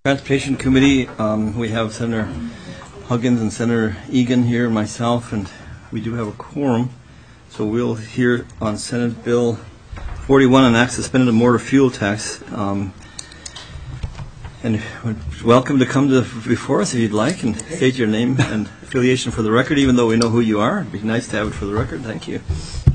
Transportation Committee, we have Senator Huggins and Senator Egan here, and myself, and we do have a quorum. So we'll hear on Senate Bill 41 on Act Suspended Motor Fuel Tax. And welcome to come before us if you'd like, and state your name and affiliation for the record, even though we know who you are. It'd be nice to have it for the record. Thank you.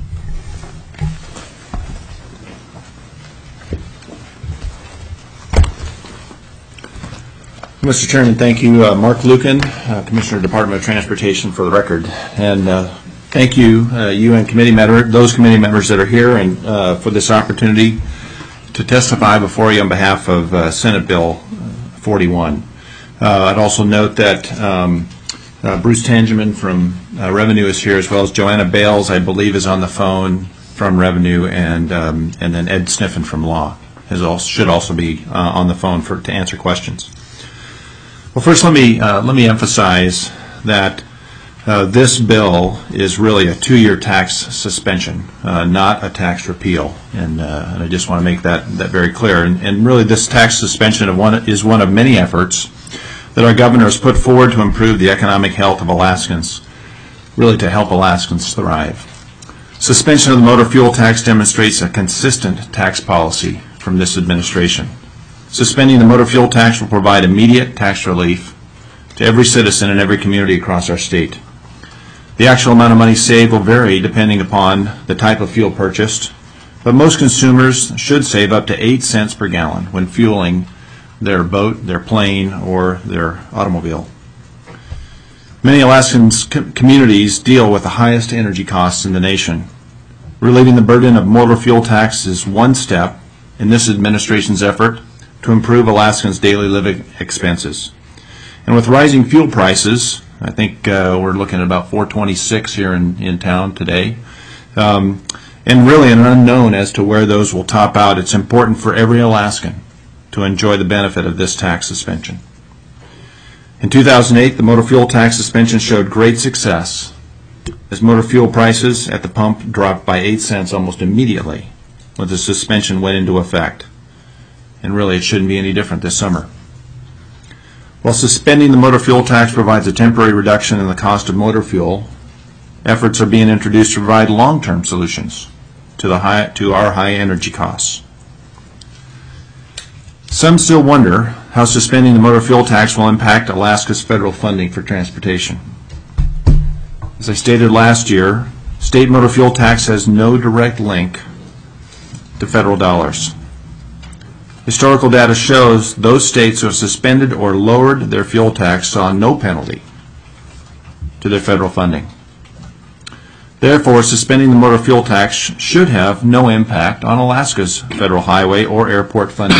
Mr. Chairman, thank you. Mark Lucan, Commissioner, Department of Transportation, for the record. And thank you, you and those committee members that are here, and for this opportunity to testify before you on behalf of Senate Bill 41. I'd also note that Bruce Tangeman from Revenue is here, as well as Joanna Bales, I believe, is on the phone from Revenue, and then Ed Sniffen from Law should also be on the phone to answer questions. Well, first, let me emphasize that this bill is really a 2-year tax suspension, not a tax repeal, and I just want to make that very clear. And really, this tax suspension is one of many efforts that our governor has put forward to improve the economic health of Alaskans, really to help Alaskans thrive. Suspension of the motor fuel tax demonstrates a consistent tax policy from this administration. Suspending the motor fuel tax will provide immediate tax relief to every citizen in every community across our state. The actual amount of money saved will vary depending upon the type of fuel purchased, but most consumers should save up to 8 cents per gallon when fueling their boat, their plane, or their automobile. Many Alaskan communities deal with the highest energy costs in the nation. Relieving the burden of motor fuel tax is one step in this administration's effort to improve Alaskans' daily living expenses. And with rising fuel prices, I think we're looking at about $4.26 here in town today, and really an unknown as to where those will top out, it's important for every Alaskan to enjoy the benefit of this tax suspension. In 2008, the motor fuel tax suspension showed great success as motor fuel prices at the pump dropped by 8 cents almost immediately when the suspension went into effect. And really, it shouldn't be any different this summer. While suspending the motor fuel tax provides a temporary reduction in the cost of motor fuel, efforts are being introduced to provide long-term solutions to our high energy costs. Some still wonder how suspending the motor fuel tax will impact Alaska's federal funding for transportation. As I stated last year, state motor fuel tax has no direct link to federal dollars. Historical data shows those states who have suspended or lowered their fuel tax saw no penalty to their federal funding. Therefore, suspending the motor fuel tax should have no impact on Alaska's federal highway or airport funding.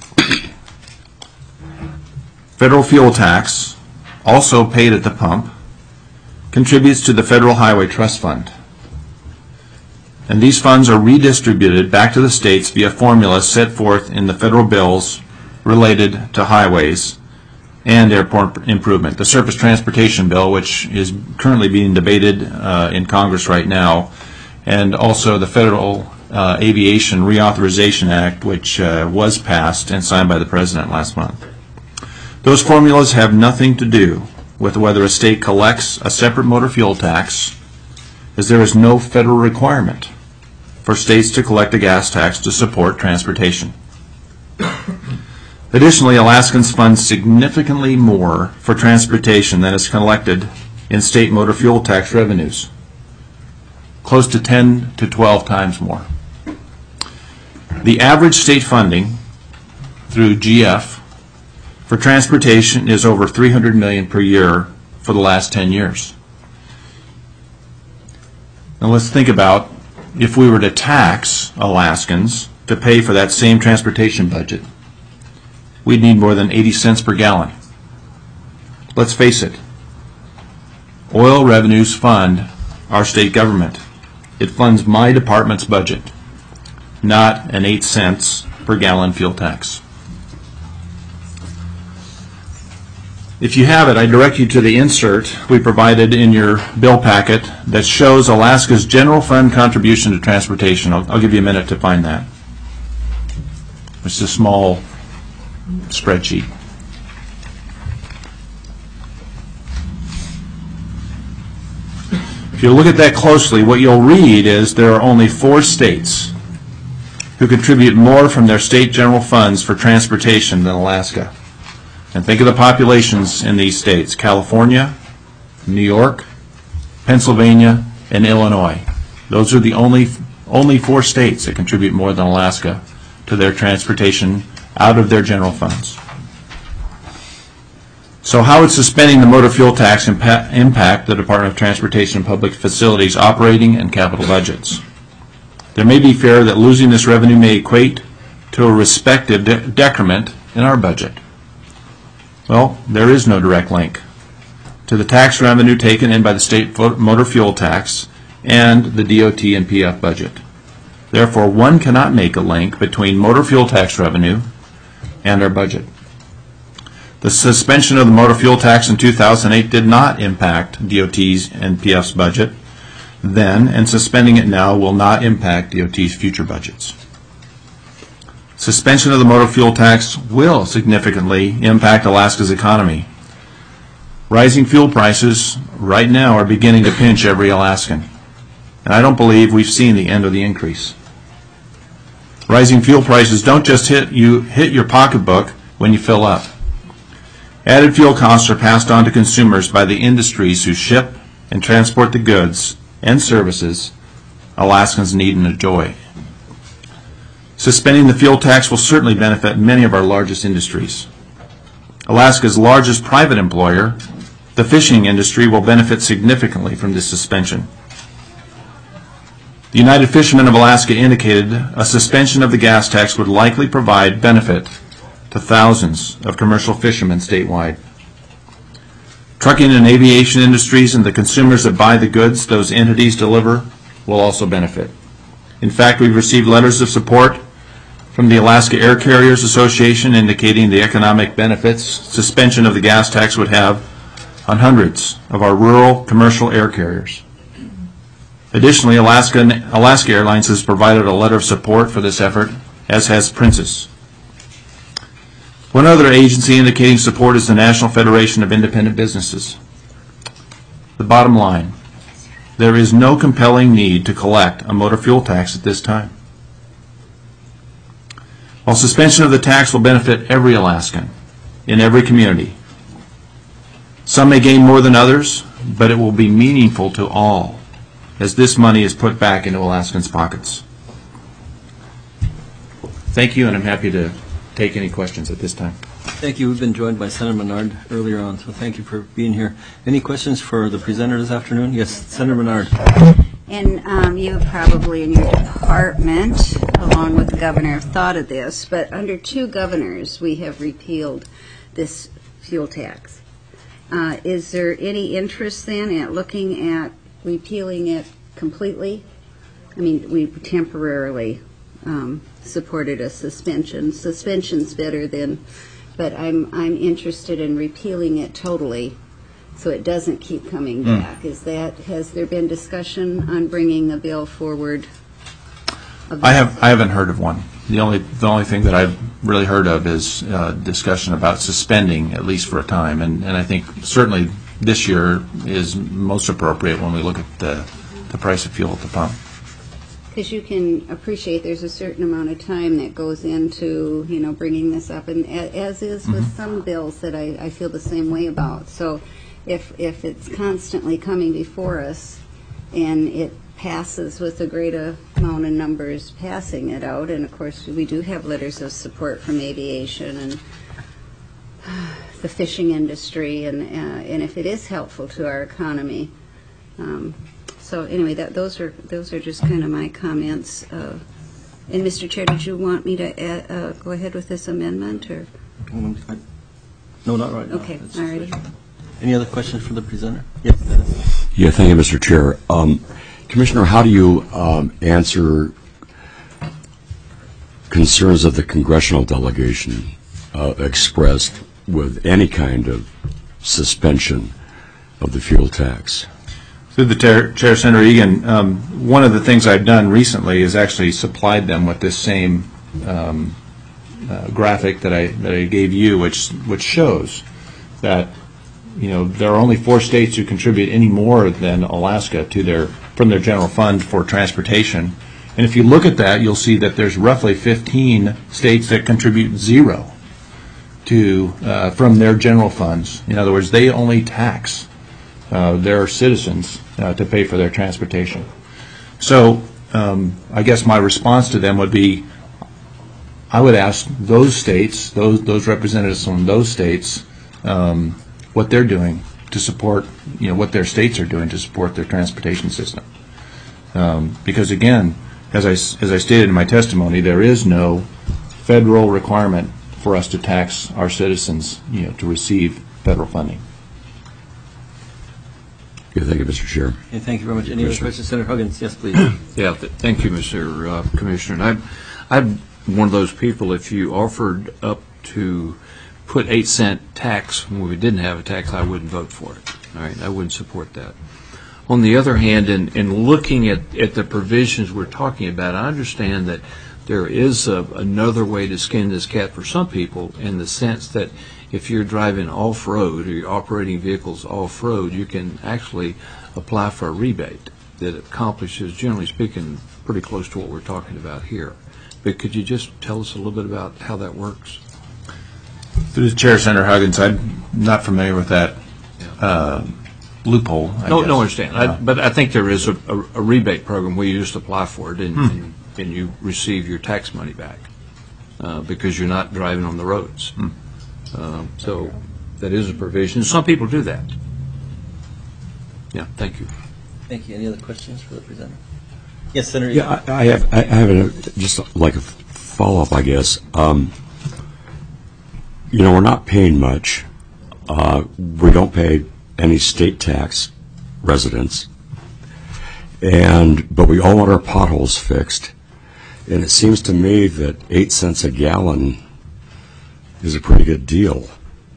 Federal fuel tax, also paid at the pump, contributes to the Federal Highway Trust Fund. And these funds are redistributed back to the states via formulas set forth in the federal bills related to highways and airport improvement. The Surface Transportation Bill, which is currently being debated in Congress right now, and also the Federal Aviation Reauthorization Act, which was passed and signed by the President last month. Those formulas have nothing to do with whether a state collects a separate motor fuel tax, as there is no federal requirement for states to collect a gas tax to support transportation. Additionally, Alaskans fund significantly more for transportation than is collected in state motor fuel tax revenues, close to 10 to 12 times more. The average state funding through GF for transportation is over $300 million per year for the last 10 years. Now let's think about if we were to tax Alaskans to pay for that same transportation budget. We'd need more than 80 cents per gallon. Let's face it, oil revenues fund our state government. It funds my department's budget, not an 8 cents per gallon fuel tax. If you have it, I direct you to the insert we provided in your bill packet that shows Alaska's general fund contribution to transportation. I'll give you a minute to find that. It's a small spreadsheet. If you look at that closely, what you'll read is there are only 4 states who contribute more from their state general funds for transportation than Alaska. And think of the populations in these states: California, New York, Pennsylvania, and Illinois. Those are the only 4 states that contribute more than Alaska to their transportation out of their general funds. So how would suspending the motor fuel tax impact the Department of Transportation and Public Facilities operating and capital budgets? There may be fear that losing this revenue may equate to a respective decrement in our budget. Well, there is no direct link to the tax revenue taken in by the state motor fuel tax and the DOT and PF budget. Therefore, one cannot make a link between motor fuel tax revenue and our budget. The suspension of the motor fuel tax in 2008 did not impact DOT's and PF's budget then, and suspending it now will not impact DOT's future budgets. Suspension of the motor fuel tax will significantly impact Alaska's economy. Rising fuel prices right now are beginning to pinch every Alaskan, and I don't believe we've seen the end of the increase. Rising fuel prices don't just hit your pocketbook when you fill up. Added fuel costs are passed on to consumers by the industries who ship and transport the goods and services Alaskans need and enjoy. Suspending the fuel tax will certainly benefit many of our largest industries. Alaska's largest private employer, the fishing industry, will benefit significantly from this suspension. The United Fishermen of Alaska indicated a suspension of the gas tax would likely provide benefit to thousands of commercial fishermen statewide. Trucking and aviation industries and the consumers that buy the goods those entities deliver will also benefit. In fact, we've received letters of support from the Alaska Air Carriers Association indicating the economic benefits suspension of the gas tax would have on hundreds of our rural commercial air carriers. Additionally, Alaska Airlines has provided a letter of support for this effort, as has Princess. One other agency indicating support is the National Federation of Independent Businesses. The bottom line: there is no compelling need to collect a motor fuel tax at this time. While suspension of the tax will benefit every Alaskan in every community, some may gain more than others, but it will be meaningful to all as this money is put back into Alaskans' pockets. Thank you, and I'm happy to take any questions at this time. Thank you. We've been joined by Senator Menard earlier on, so thank you for being here. Any questions for the presenter this afternoon? Yes, Senator Menard. And you probably in your department, along with the governor, have thought of this, but under 2 governors we have repealed this fuel tax. Is there any interest then at looking at repealing it completely? I mean, we temporarily supported a suspension. Suspension's better than, but I'm interested in repealing it totally, so it doesn't keep coming back. Has there been discussion on bringing a bill forward? I haven't heard of one. The only thing that I've really heard of is discussion about suspending, at least for a time, and I think certainly this year is most appropriate when we look at the price of fuel at the pump. Because you can appreciate there's a certain amount of time that goes into, bringing this up, and as is with some bills that I feel the same way about. So if it's constantly coming before us and it passes with a great amount of numbers passing it out, and of course we do have letters of support from aviation and the fishing industry, and if it is helpful to our economy. So anyway, those are just kind of my comments. And Mr. Chair, did you want me to go ahead with this amendment, or? No, not right now. Okay, all righty. Any other questions for the presenter? Yes, Dennis. Yeah, thank you, Mr. Chair. Commissioner, how do you answer concerns of the congressional delegation expressed with any kind of suspension of the fuel tax? Through the Chair, Senator Egan, one of the things I've done recently is actually supplied them with this same graphic that I gave you, which shows that there are only 4 states who contribute any more than Alaska from their general fund for transportation. And if you look at that, you'll see that there's roughly 15 states that contribute 0 from their general funds. In other words, they only tax their citizens to pay for their transportation. So I guess my response to them would be, I would ask those states, those representatives from those states, what they're doing to support, what their states are doing to support their transportation system. Because again, as I stated in my testimony, there is no federal requirement for us to tax our citizens, to receive federal funding. Okay, thank you, Mr. Chair. Okay, thank you very much. Any other questions, Senator Huggins? Yes, please. Yeah, thank you, Mr. Commissioner. I'm one of those people, if you offered up to put 8-cent tax when we didn't have a tax, I wouldn't vote for it. All right, I wouldn't support that. On the other hand, in looking at the provisions we're talking about, I understand that there is another way to skin this cat for some people, in the sense that if you're driving off-road or you're operating vehicles off-road, you can actually apply for a rebate that accomplishes, generally speaking, pretty close to what we're talking about here. But could you just tell us a little bit about how that works? Through the chair, Senator Huggins, I'm not familiar with that loophole. I understand. But I think there is a rebate program where you just apply for it and you receive your tax money back because you're not driving on the roads. So that is a provision. Some people do that. Yeah, thank you. Thank you. Any other questions for the presenter? Yes, Senator. Yeah, I have just like a follow-up, I guess. We're not paying much. We don't pay any state tax, residents, but we all want our potholes fixed. And it seems to me that 8 cents a gallon is a pretty good deal.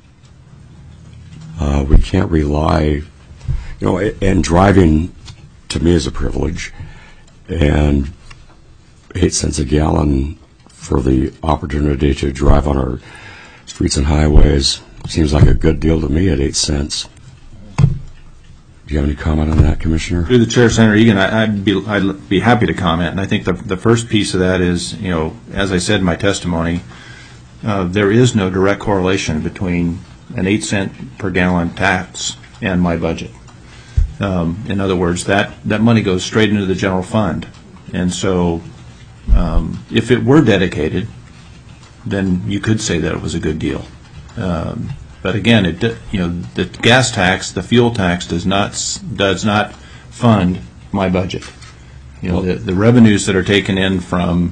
We can't rely, and driving to me is a privilege, and 8 cents a gallon for the opportunity to drive on our streets and highways seems like a good deal to me at 8 cents. Do you have any comment on that, Commissioner? Through the chair, Senator Egan, I'd be happy to comment. And I think the first piece of that is, as I said in my testimony, there is no direct correlation between an 8 cent per gallon tax and my budget. In other words, that money goes straight into the general fund. And so if it were dedicated, then you could say that it was a good deal. But again, the gas tax, the fuel tax does not fund my budget. The revenues that are taken in from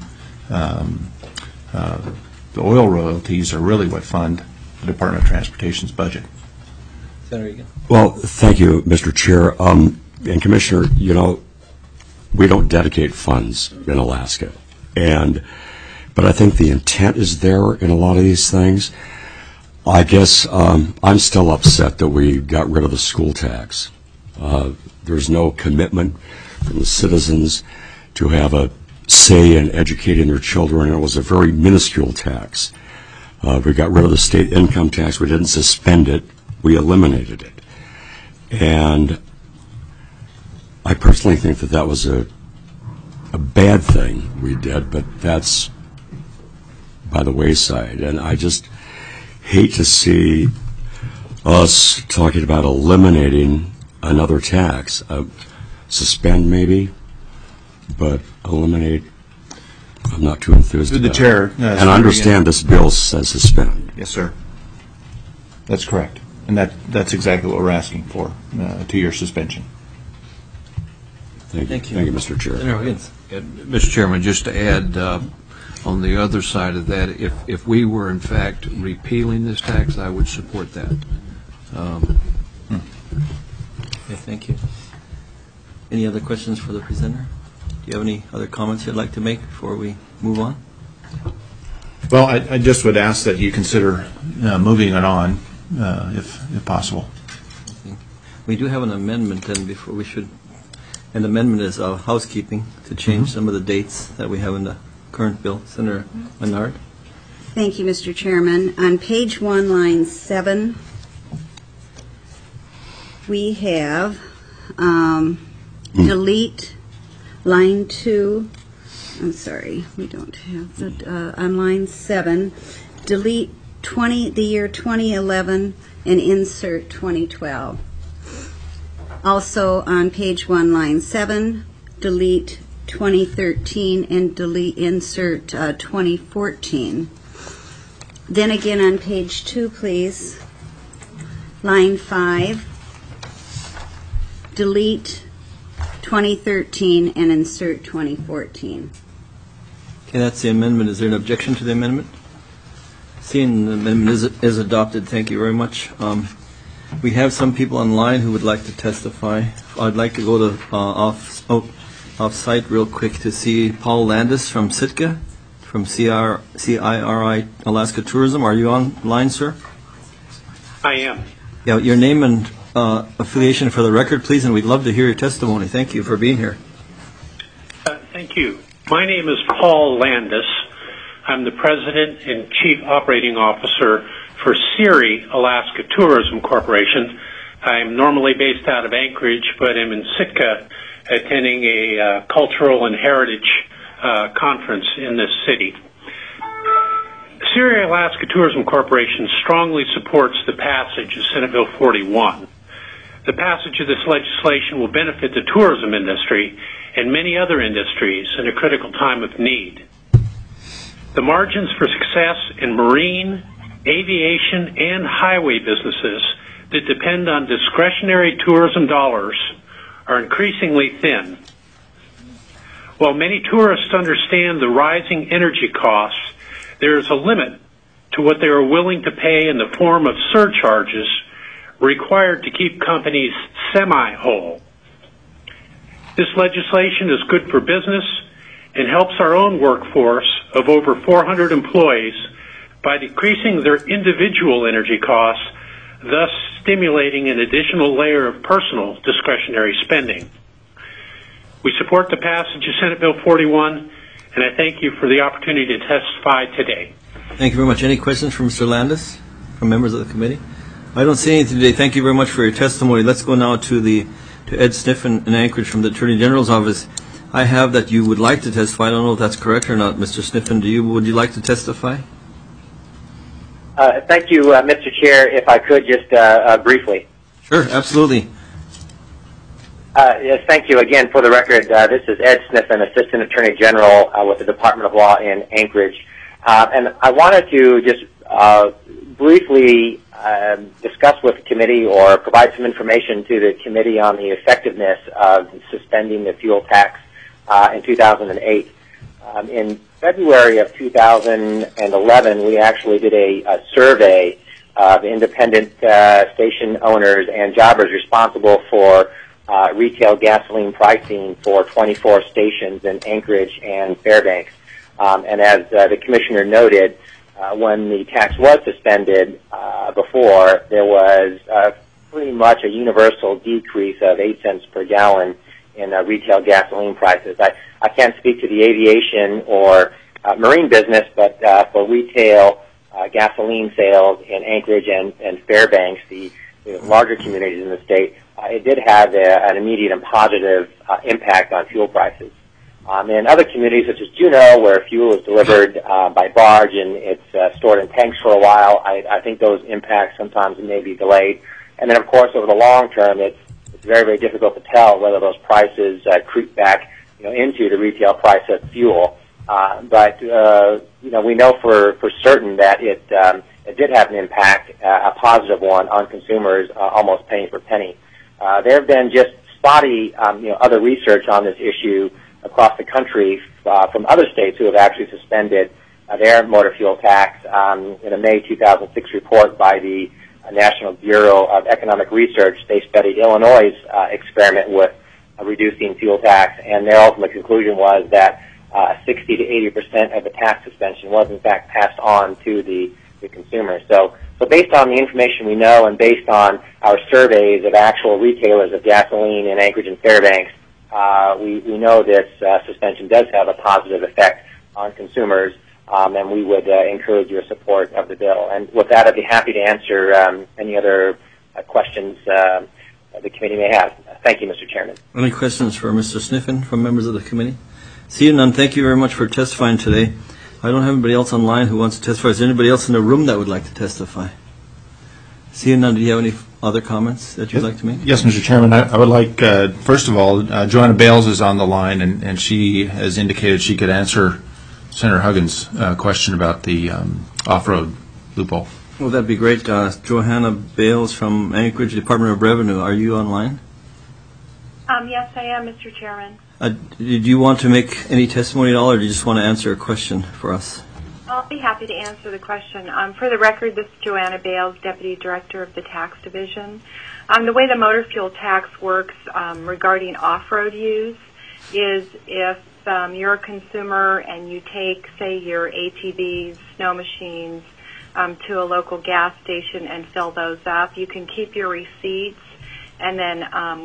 the oil royalties are really what fund the Department of Transportation's budget. Senator Egan. Well, thank you, Mr. Chair. And Commissioner, we don't dedicate funds in Alaska. But I think the intent is there in a lot of these things. I guess I'm still upset that we got rid of the school tax. There's no commitment from the citizens to have a say in educating their children. It was a very minuscule tax. We got rid of the state income tax. We didn't suspend it. We eliminated it. And I personally think that was a bad thing we did, but that's by the wayside. And I just hate to see us talking about eliminating another tax. Suspend maybe, but eliminate, I'm not too enthused Through the about chair. it. And I understand this bill says suspend. Yes, sir. That's correct. And that's exactly what we're asking for, 2-year suspension. Thank you. Thank you. Mr. Chair. Senator Higgins. Mr. Chairman, just to add, on the other side of that, if we were in fact repealing this tax, I would support that. Okay, thank you. Any other questions for the presenter? Do you have any other comments you'd like to make before we move on? Well, I just would ask that you consider moving it on, if possible. We do have an amendment, and before we should, an amendment is housekeeping to change some of the dates that we have in the current bill. Senator Menard. Thank you, Mr. Chairman. On page 1, line 7, we have delete line 2. I'm sorry, we don't have the on line 7. Delete the year 2011 and insert 2012. Also on page 1, line 7, delete 2013 and insert 2014. Then again on page 2, please, line 5, delete 2013 and insert 2014. Okay, that's the amendment. Is there an objection to the amendment? Seeing the amendment is adopted, thank you very much. We have some people online who would like to testify. I'd like to go to off-site real quick to see Paul Landis from Sitka, from CIRI Alaska Tourism. Are you online, sir? I am. Yeah, your name and affiliation for the record, please, and we'd love to hear your testimony. Thank you for being here. Thank you. My name is Paul Landis. I'm the President and Chief Operating Officer for CIRI Alaska Tourism Corporation. I'm normally based out of Anchorage, but I'm in Sitka attending a cultural and heritage conference in this city. CIRI Alaska Tourism Corporation strongly supports the passage of Senate Bill 41. The passage of this legislation will benefit the tourism industry and many other industries in a critical time of need. The margins for success in marine, aviation, and highway businesses that depend on discretionary tourism dollars are increasingly thin. While many tourists understand the rising energy costs, there is a limit to what they are willing to pay in the form of surcharges required to keep companies semi-whole. This legislation is good for business and helps our own workforce of over 400 employees by decreasing their individual energy costs, thus stimulating an additional layer of personal discretionary spending. We support the passage of Senate Bill 41, and I thank you for the opportunity to testify today. Thank you very much. Any questions from Mr. Landis, from members of the committee? I don't see anything today. Thank you very much for your testimony. Let's go now to Ed Sniffen in Anchorage from the Attorney General's office. I have that you would like to testify. I don't know if that's correct or not, Mr. Sniffen. Would you like to testify? Thank you, Mr. Chair. If I could just briefly. Sure, absolutely. Yes, thank you again. For the record, this is Ed Sniffen, Assistant Attorney General with the Department of Law in Anchorage. And I wanted to just briefly discuss with the committee or provide some information to the committee on the effectiveness of suspending the fuel tax in 2008. In February of 2011, we actually did a survey of independent station owners and jobbers responsible for retail gasoline pricing for 24 stations in Anchorage and Fairbanks. And as the Commissioner noted, when the tax was suspended before, there was pretty much a universal decrease of 8 cents per gallon in retail gasoline prices. I can't speak to the aviation or marine business, but for retail gasoline sales in Anchorage and Fairbanks, the larger communities in the state, it did have an immediate and positive impact on fuel prices. In other communities, such as Juneau, where fuel is delivered by barge and it's stored in tanks for a while, I think those impacts sometimes may be delayed. And then, of course, over the long term, it's very, very difficult to tell whether those prices creep back, into the retail price of fuel. But we know for certain that it did have an impact, a positive one, on consumers, almost penny for penny. There have been just spotty, other research on this issue across the country from other states who have actually suspended their motor fuel tax. In a May 2006 report by the National Bureau of Economic Research, they studied Illinois' experiment with reducing fuel tax, and their ultimate conclusion was that 60 to 80% of the tax suspension was in fact passed on to the consumer. So based on the information we know and based on our surveys of actual retailers of gasoline in Anchorage and Fairbanks, we know this suspension does have a positive effect on consumers, and we would encourage your support of the bill. And with that, I'd be happy to answer any other questions the committee may have. Thank you, Mr. Chairman. Any questions for Mr. Sniffen from members of the committee? Seeing none, thank you very much for testifying today. I don't have anybody else online who wants to testify. Is there anybody else in the room that would like to testify? Seeing none, do you have any other comments that you'd like to make? Yes, Mr. Chairman. I would like, first of all, Joanna Bales is on the line, and she has indicated she could answer Senator Huggins' question about the off-road loophole. Well, that'd be great. Johanna Bales from Anchorage Department of Revenue, are you online? Yes, I am, Mr. Chairman. Did you want to make any testimony at all, or do you just want to answer a question for us? I'll be happy to answer the question. For the record, this is Joanna Bales, Deputy Director of the Tax Division. The way the motor fuel tax works regarding off-road use is if you're a consumer and you take, say, your ATVs, snow machines, to a local gas station and fill those up, you can keep your receipts and then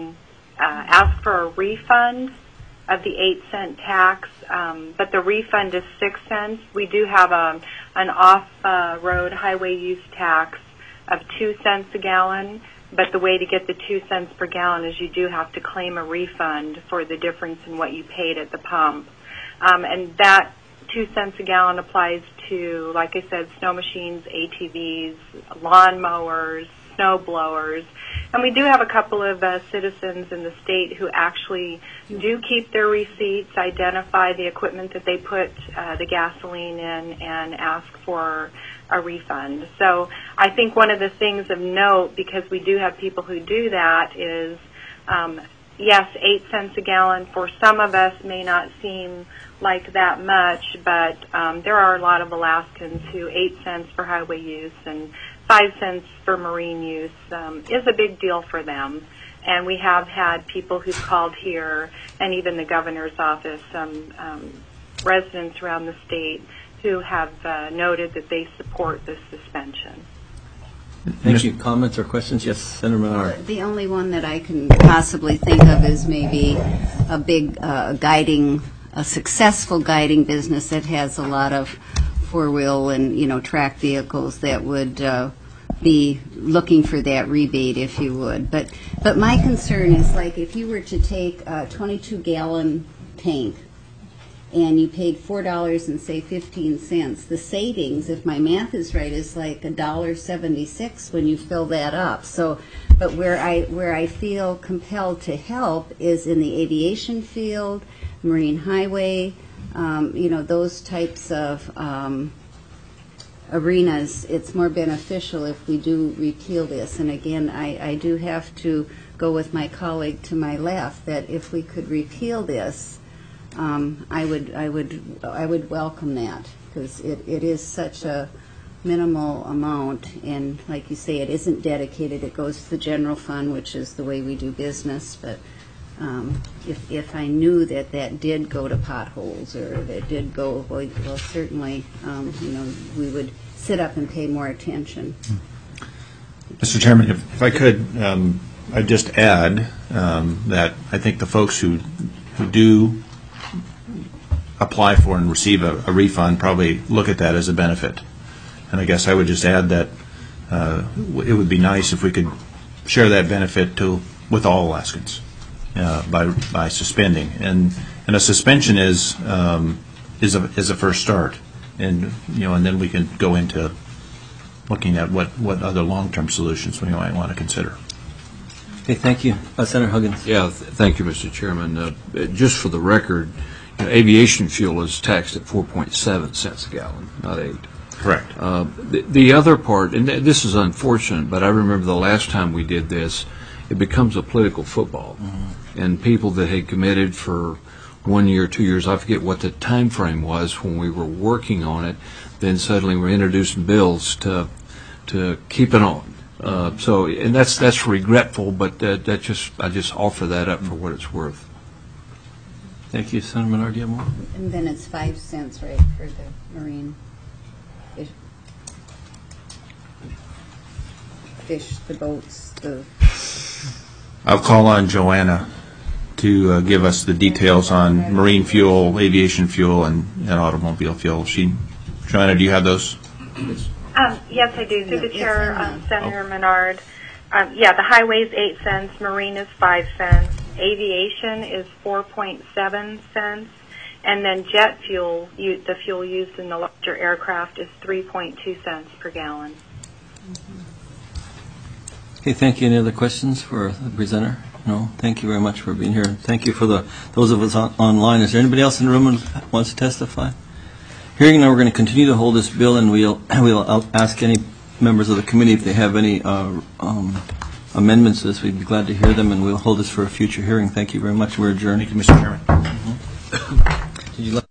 ask for a refund of the 8-cent tax, but the refund is 6 cents. We do have an off-road highway use tax of 2 cents a gallon, but the way to get the 2 cents per gallon is you do have to claim a refund for the difference in what you paid at the pump. And that 2 cents a gallon applies to, like I said, snow machines, ATVs, lawn mowers, snow blowers. And we do have a couple of citizens in the state who actually do keep their receipts, identify the equipment that they put the gasoline in, and ask for a refund. So I think one of the things of note, because we do have people who do that, is yes, 8 cents a gallon for some of us may not seem like that much, but there are a lot of Alaskans who 8 cents for highway use and 5 cents for marine use is a big deal for them. And we have had people who've called here, and even the governor's office, residents around the state who have noted that they support this suspension. Thank you. Comments or questions? Yes, Senator Menard. The only one that I can possibly think of is maybe a big a successful guiding business that has a lot of four-wheel and, track vehicles that would be looking for that rebate, if you would. But my concern is, like, if you were to take a 22-gallon tank and you paid $4 and say 15 cents, the savings, if my math is right, is like $1.76 when you fill that up. So, but where I feel compelled to help is in the aviation field, marine highway, those types of arenas. It's more beneficial if we do repeal this. And again, I do have to go with my colleague to my left that if we could repeal this, I would welcome that, because it is such a minimal amount, and like you say, it isn't dedicated. It goes to the general fund, which is the way we do business. But if I knew that did go to potholes, or that did go, well, certainly, we would sit up and pay more attention. Mr. Chairman, if I could, I'd just add that I think the folks who do apply for and receive a refund probably look at that as a benefit. And I guess I would just add that it would be nice if we could share that benefit with all Alaskans by suspending. And a suspension is a first start, and then we can go into looking at what other long-term solutions we might want to consider. Okay, thank you. Senator Huggins. Yeah, thank you, Mr. Chairman. Just for the record, aviation fuel is taxed at 4.7 cents a gallon, not 8. Correct. The other part, and this is unfortunate, but I remember the last time we did this, it becomes a political football. Mm-hmm. And people that had committed for 1 year, 2 years, I forget what the time frame was when we were working on it, then suddenly we're introducing bills to keep it on. And that's regretful, but I just offer that up for what it's worth. Thank you. Senator Menard, do you have more? And then it's 5 cents, right, for the marine fish, the boats, I'll call on Joanna to give us the details on marine fuel, aviation fuel, and automobile fuel. Joanna, do you have those? Yes, I do. Through the chair, Senator Menard. The highway is 8 cents, marine is 5 cents, aviation is 4.7 cents, and then jet fuel, the fuel used in the larger aircraft, is 3.2 cents per gallon. Okay, thank you. Any other questions for the presenter? No? Thank you very much for being here. Thank you for those of us online. Is there anybody else in the room who wants to testify? Hearing now, we're going to continue to hold this bill, and we'll ask any members of the committee if they have any amendments to this. We'd be glad to hear them, and we'll hold this for a future hearing. Thank you very much. We're adjourned. Thank you, Mr. Chairman. Did you like